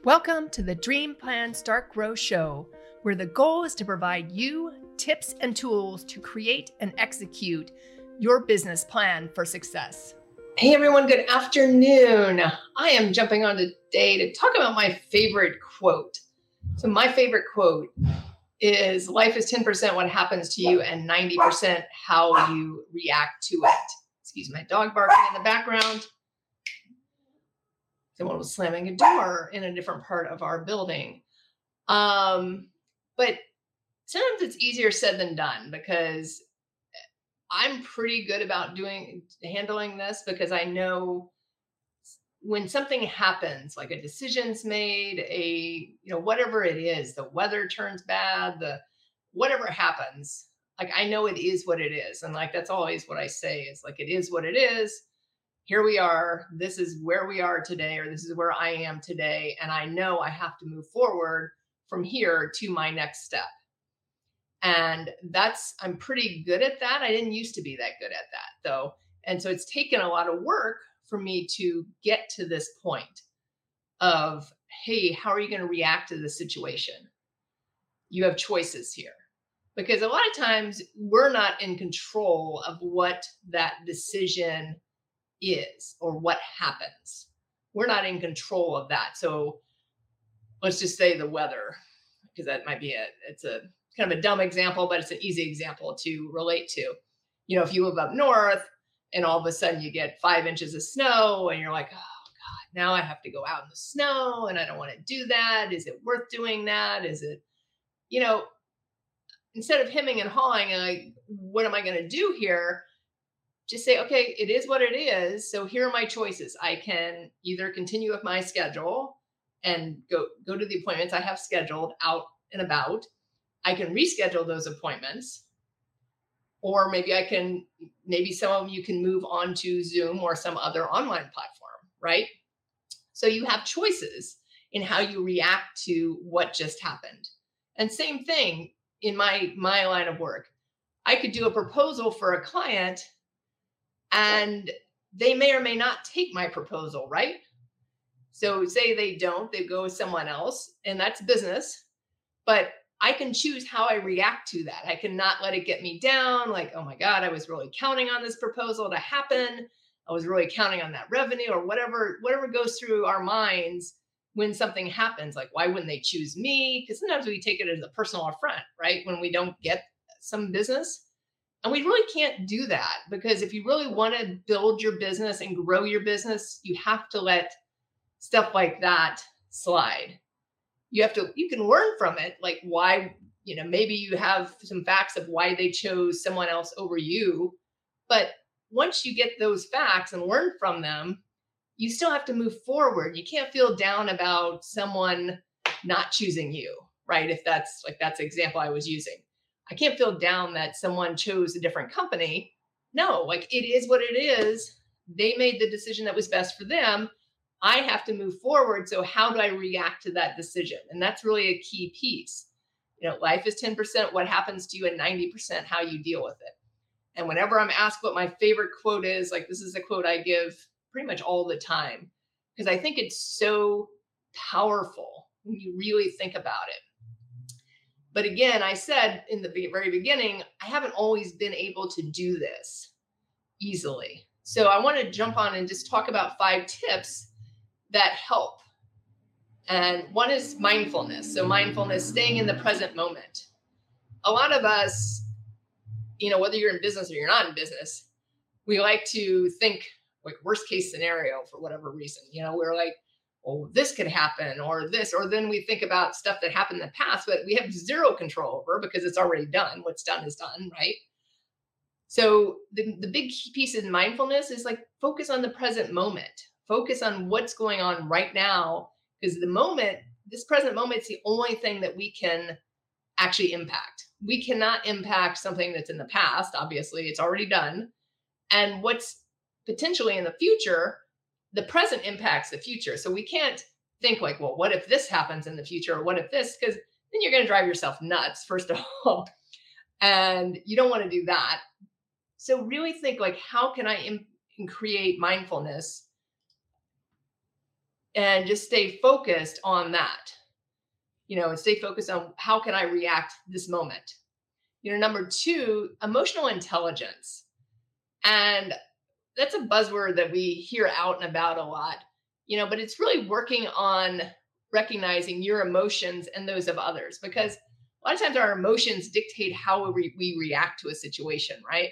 Welcome to the Dream Plan Start Grow Show, where the goal is to provide you tips and tools to create and execute your business plan for success. Hey everyone, good afternoon. I am jumping on today to talk about my favorite quote. So my favorite quote is life is 10% what happens to you and 90% how you react to it. Excuse my dog barking in the background. Someone was slamming a door in a different part of our building. But sometimes it's easier said than done because I'm pretty good about handling this because I know when something happens, like a decision's made, whatever it is, the weather turns bad, whatever happens, like I know it is what it is. And like, that's always what I say is like, it is what it is. Here we are. This is where we are today, or this is where I am today. And I know I have to move forward from here to my next step. And I'm pretty good at that. I didn't used to be that good at that though. And so it's taken a lot of work for me to get to this point of, hey, how are you going to react to the situation? You have choices here. Because a lot of times we're not in control of what that decision is or what happens. We're not in control of that. So let's just say the weather, because that might be it's a kind of a dumb example, but it's an easy example to relate to. If you live up north and all of a sudden you get 5 inches of snow and you're like, oh God, now I have to go out in the snow and I don't want to do that. Is it worth doing that? Is it, instead of hemming and hawing and like, what am I going to do here? Just say, okay, it is what it is. So here are my choices. I can either continue with my schedule and go to the appointments I have scheduled out and about. I can reschedule those appointments, or maybe some of you can move on to Zoom or some other online platform, right? So you have choices in how you react to what just happened. And same thing in my line of work. I could do a proposal for a client and they may or may not take my proposal, right? So say they don't, they go with someone else, and that's business. But I can choose how I react to that. I cannot let it get me down. Like, oh my God, I was really counting on this proposal to happen. I was really counting on that revenue or whatever goes through our minds when something happens. Like, why wouldn't they choose me? Because sometimes we take it as a personal affront, right? When we don't get some business. And we really can't do that because if you really want to build your business and grow your business, you have to let stuff like that slide. You can learn from it, like why, maybe you have some facts of why they chose someone else over you. But once you get those facts and learn from them, you still have to move forward. You can't feel down about someone not choosing you, right? If that's the example I was using. I can't feel down that someone chose a different company. No, like it is what it is. They made the decision that was best for them. I have to move forward. So how do I react to that decision? And that's really a key piece. Life is 10% what happens to you and 90% how you deal with it. And whenever I'm asked what my favorite quote is, like this is a quote I give pretty much all the time because I think it's so powerful when you really think about it. But again, I said in the very beginning, I haven't always been able to do this easily. So I want to jump on and just talk about 5 tips that help. And one is mindfulness. So mindfulness, staying in the present moment. A lot of us, whether you're in business or you're not in business, we like to think like worst case scenario for whatever reason. We're like, oh, this could happen or this, or then we think about stuff that happened in the past, but we have zero control over because it's already done. What's done is done, right? So the big piece in mindfulness is like focus on the present moment. Focus on what's going on right now, because this present moment is the only thing that we can actually impact. We cannot impact something that's in the past. Obviously, it's already done. And what's potentially in the future, the present impacts the future. So we can't think like, well, what if this happens in the future? Or what if this? Because then you're going to drive yourself nuts, first of all. And you don't want to do that. So really think like, how can I create mindfulness and just stay focused on that, and stay focused on how can I react this moment. Number two, emotional intelligence. And that's a buzzword that we hear out and about a lot, but it's really working on recognizing your emotions and those of others, because a lot of times our emotions dictate how we react to a situation, right?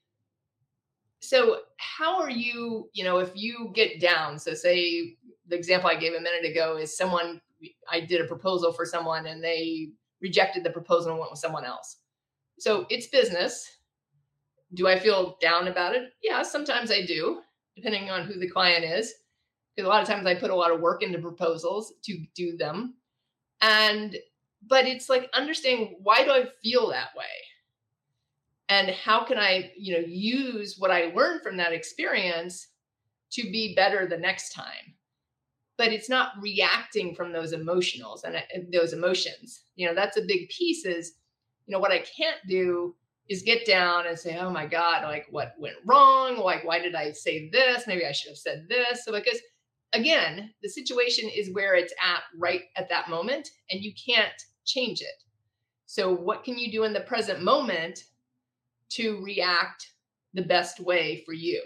So how are you, if you get down, so say the example I gave a minute ago is I did a proposal for someone and they rejected the proposal and went with someone else. So it's business. Do I feel down about it? Yeah, sometimes I do, depending on who the client is. Because a lot of times I put a lot of work into proposals to do them. But it's like understanding, why do I feel that way? And how can I, use what I learned from that experience to be better the next time? But it's not reacting from those emotions. That's a big piece is, what I can't do is get down and say, oh my God, like what went wrong? Like, why did I say this? Maybe I should have said this. So because again, the situation is where it's at right at that moment and you can't change it. So what can you do in the present moment to react the best way for you?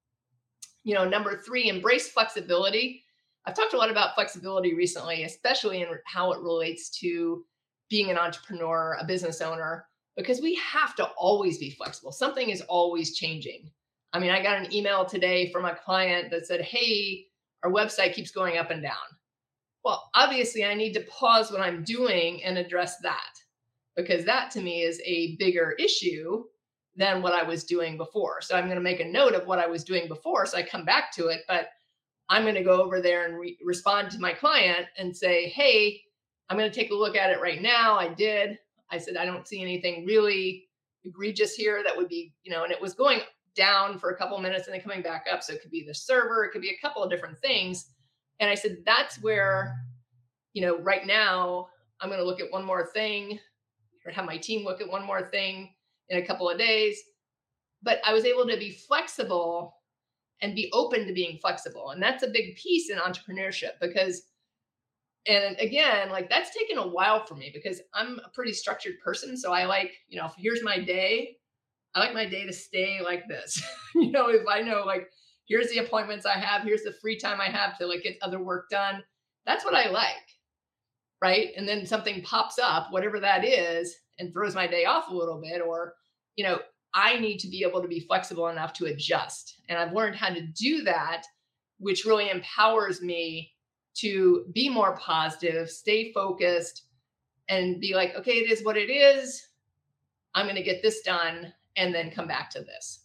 Number three, embrace flexibility. I've talked a lot about flexibility recently, especially in how it relates to being an entrepreneur, a business owner, because we have to always be flexible. Something is always changing. I mean, I got an email today from a client that said, hey, our website keeps going up and down. Well, obviously I need to pause what I'm doing and address that, because that to me is a bigger issue than what I was doing before. So I'm going to make a note of what I was doing before, so I come back to it, but I'm going to go over there and respond to my client and say, hey, I'm going to take a look at it right now. I said, I don't see anything really egregious here that would be, and it was going down for a couple of minutes and then coming back up. So it could be the server, it could be a couple of different things. And I said, that's where, right now I'm going to look at one more thing, or have my team look at one more thing in a couple of days. But I was able to be flexible and be open to being flexible. And that's a big piece in entrepreneurship, because, and again, like that's taken a while for me because I'm a pretty structured person. So I like, here's my day. I like my day to stay like this. If I know, like, here's the appointments I have, here's the free time I have to like get other work done. That's what I like. Right. And then something pops up, whatever that is, and throws my day off a little bit, or, I need to be able to be flexible enough to adjust. And I've learned how to do that, which really empowers me to be more positive, stay focused, and be like, okay, it is what it is. I'm going to get this done and then come back to this.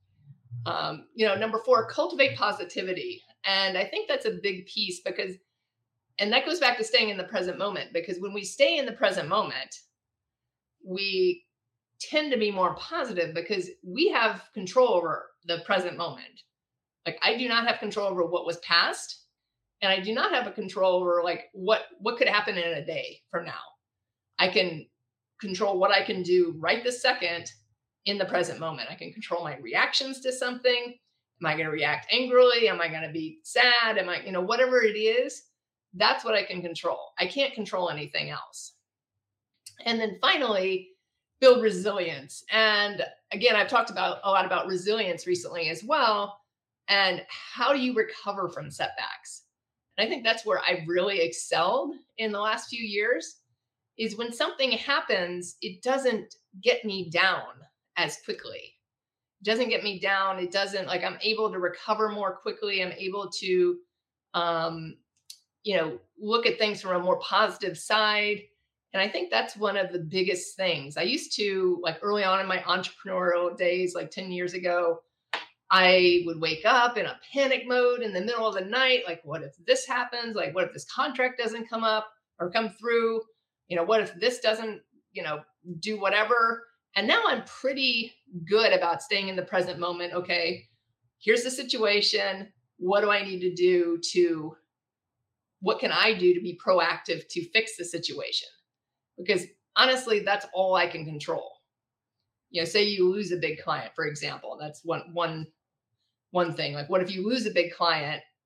Number four, cultivate positivity. And I think that's a big piece and that goes back to staying in the present moment, because when we stay in the present moment, we tend to be more positive because we have control over the present moment. Like I do not have control over what was past, and I do not have a control over like what could happen in a day from now. I can control what I can do right this second in the present moment. I can control my reactions to something. Am I going to react angrily? Am I going to be sad? Am I, whatever it is, that's what I can control. I can't control anything else. And then finally, build resilience. And again, I've talked a lot about resilience recently as well. And how do you recover from setbacks? And I think that's where I've really excelled in the last few years, is when something happens, it doesn't get me down as quickly. It doesn't get me down. It doesn't, like, I'm able to recover more quickly. I'm able to, look at things from a more positive side. And I think that's one of the biggest things. I used to, like early on in my entrepreneurial days, like 10 years ago, I would wake up in a panic mode in the middle of the night. Like, what if this happens? Like, what if this contract doesn't come up or come through? What if this doesn't, do whatever? And now I'm pretty good about staying in the present moment. Okay, here's the situation. What do I need to do what can I do to be proactive to fix the situation? Because honestly, that's all I can control. Say you lose a big client, for example. That's one thing. Like, what if you lose a big client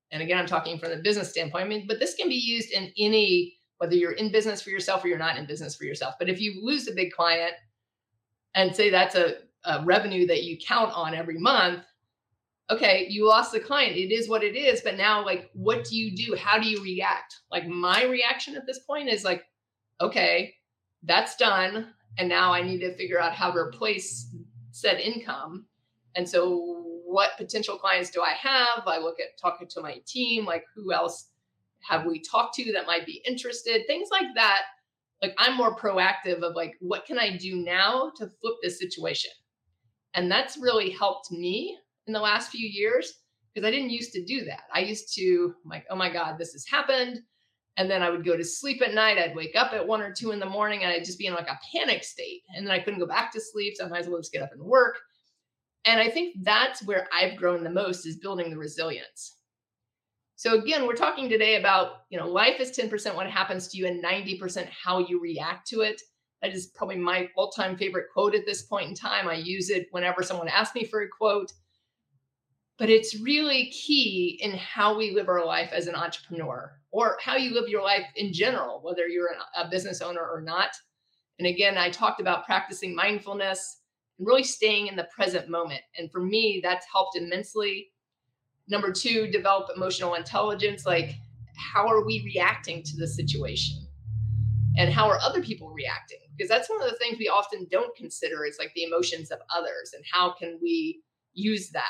And again, I'm talking from the business standpoint. I mean, but this can be used in any, whether you're in business for yourself or you're not in business for yourself. But if you lose a big client and say that's a revenue that you count on every month, okay, you lost the client. It is what it is. But now, like, what do you do? How do you react? Like, my reaction at this point is like, okay, that's done. And now I need to figure out how to replace said income. And so what potential clients do I have? I look at talking to my team, like, who else have we talked to that might be interested? Things like that. Like, I'm more proactive of like, what can I do now to flip this situation? And that's really helped me in the last few years, because I didn't used to do that. I used to like, oh my God, this has happened. And then I would go to sleep at night. I'd wake up at 1 or 2 in the morning and I'd just be in like a panic state. And then I couldn't go back to sleep. So I might as well just get up and work. And I think that's where I've grown the most, is building the resilience. So again, we're talking today about, life is 10% what happens to you and 90% how you react to it. That is probably my all-time favorite quote at this point in time. I use it whenever someone asks me for a quote. But it's really key in how we live our life as an entrepreneur, or how you live your life in general, whether you're a business owner or not. And again, I talked about practicing mindfulness and really staying in the present moment. And for me, that's helped immensely. Number 2, develop emotional intelligence. Like, how are we reacting to the situation? And how are other people reacting? Because that's one of the things we often don't consider, is like the emotions of others, and how can we use that?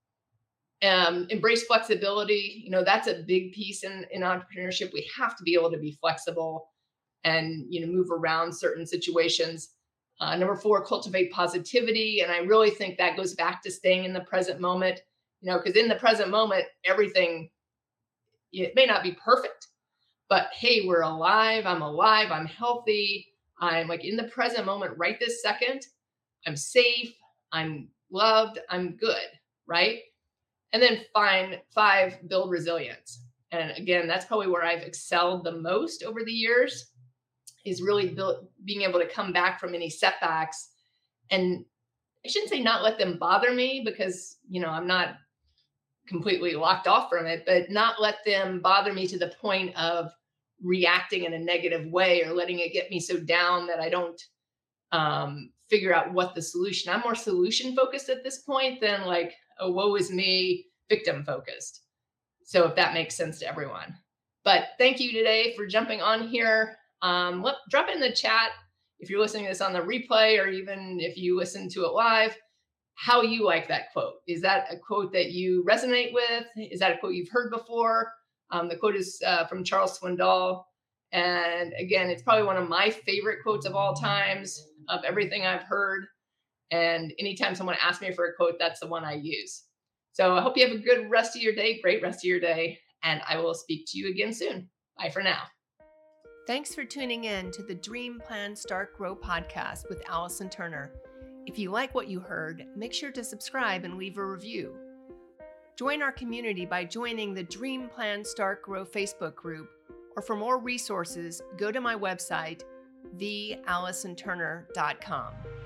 Embrace flexibility. That's a big piece in entrepreneurship. We have to be able to be flexible and, move around certain situations. Number 4, cultivate positivity. And I really think that goes back to staying in the present moment, because in the present moment, everything, it may not be perfect, but hey, we're alive. I'm healthy. I'm like in the present moment right this second. I'm safe. I'm loved. I'm good. Right. And then 5, build resilience. And again, that's probably where I've excelled the most over the years, is really being able to come back from any setbacks. And I shouldn't say not let them bother me, because, I'm not completely locked off from it, but not let them bother me to the point of reacting in a negative way, or letting it get me so down that I don't figure out what the solution. I'm more solution focused at this point than like, oh, woe is me, victim focused. So if that makes sense to everyone. But thank you today for jumping on here. Drop in the chat if you're listening to this on the replay, or even if you listen to it live, how you like that quote. Is that a quote that you resonate with? Is that a quote you've heard before? The quote is from Charles Swindoll. And again, it's probably one of my favorite quotes of all times, of everything I've heard. And anytime someone asks me for a quote, that's the one I use. So I hope you have a good rest of your day, great rest of your day, and I will speak to you again soon. Bye for now. Thanks for tuning in to the Dream Plan Start Grow podcast with Allison Turner. If you like what you heard, make sure to subscribe and leave a review. Join our community by joining the Dream Plan Start Grow Facebook group, or for more resources, go to my website, theallisonturner.com.